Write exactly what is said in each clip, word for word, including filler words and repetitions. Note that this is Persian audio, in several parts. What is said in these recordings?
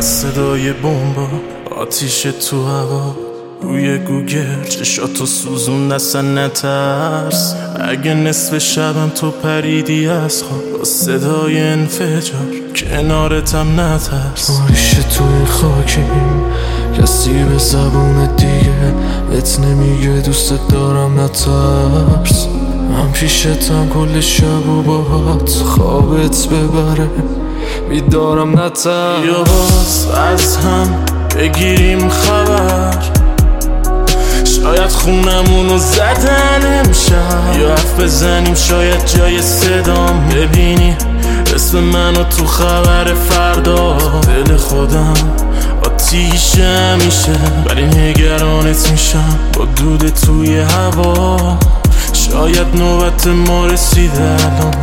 از صدای بمبا، آتیش تو هوا، روی گوگل چشاتو سوزون اصلا نترس. اگه نصف شبم تو پریدی از خواب با صدای انفجار، کنارتم نترس. آریشه توی خاکیم، کسی به زبون دیگه ات نمیگه دوست دارم نترس. من پیشتم کل شب و باهات خوابت ببره بیدارم نترس. یا باز از هم بگیریم خبر، شاید خونمونو زدن امشب، یا حرف بزنیم شاید جای صدام ببینی اسم منو تو خبر فردا. دل خودم آتیش همیشه، ولی نگرانت میشم با دود توی هوا. شاید نوبت ما رسیده الان،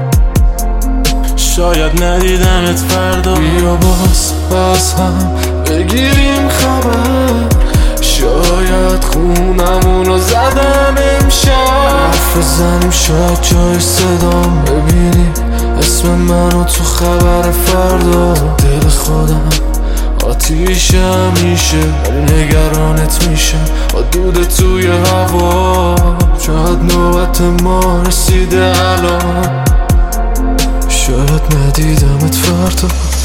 شاید ندیدمت فردا. بیا باز از هم بگیریم خبر، شاید خونمونو زدن امشب، حرف بزنیم شاید جای صدام ببینی اسم منو تو خبر فردا. دل خودم آتیش همیشه، ولی نگرانت میشم با دود توی هوا. شاید نوبت ما رسیده الان، شاید ندیدمت فردا.